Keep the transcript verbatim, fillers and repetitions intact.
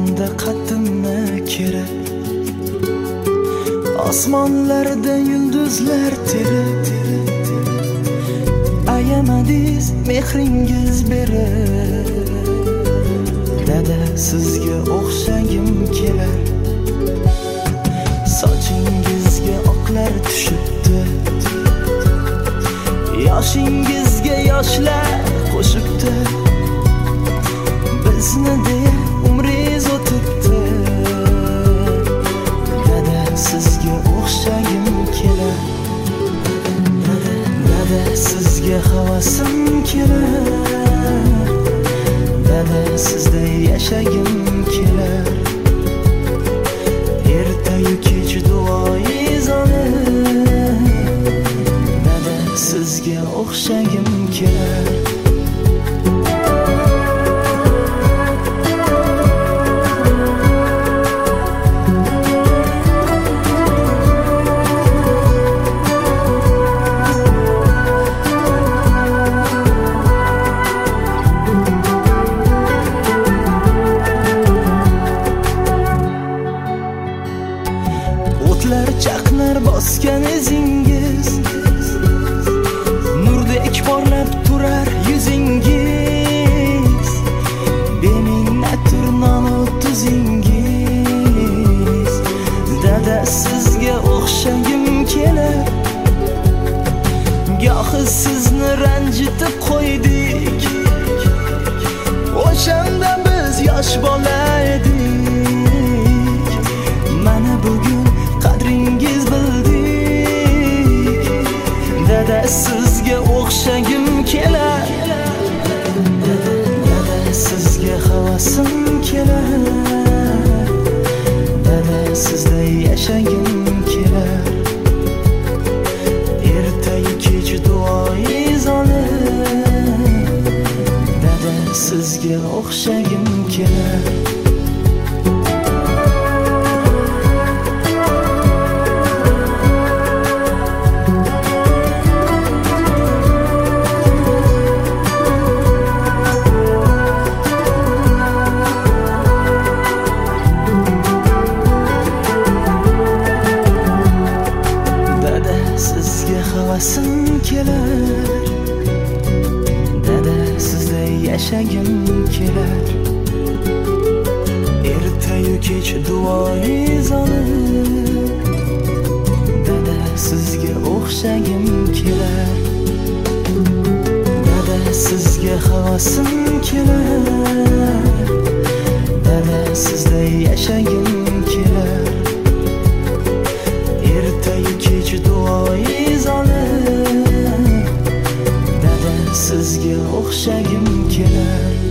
yonimda qaddimni kerak. Osmonlarda yulduzlar terib ayamadingiz mehringiz berib. Dada sizga o'xshagim kelar. Sochingizga oqlar tushibdi, yoshingizga yoshlar qo'shibdi. Bizni deya umringiz o'tibdi. Dada sizga o'xshagim kelar. Dada, dada sizga havasim kelar. Dada sizda yashagim kelar. Ertayu kech duoyingiz olib. Dada sizga o'xshagim kelar. O'tlar chaqnar bosgan izingiz, nurdek porlab turar yuzingiz. Beminnat turnomu tuzingiz. Dada sizga o'xshagim kelar. Gohi sizni ranjitib qo'ydik, o'shanda biz yosh bola edik. Mana bugun qadringiz bildik. Dada sizga o'xshagim kelar. Dada, dada sizga havasim kelar. Dada sizda yashagim kelar. Ertayu kech duoyingiz olib. Dada sizga o'xshagim kelar. Havasim kelar. Dada sizda yashagim kelar. Ertayu kech duoyingiz olib. Dada sizga o'xshagim kelar. Dada sizga havasim kelar. Dada sizda yashagim kelar. Ertayu kech duoyingiz olib. Dada sizga o'xshagim kelar.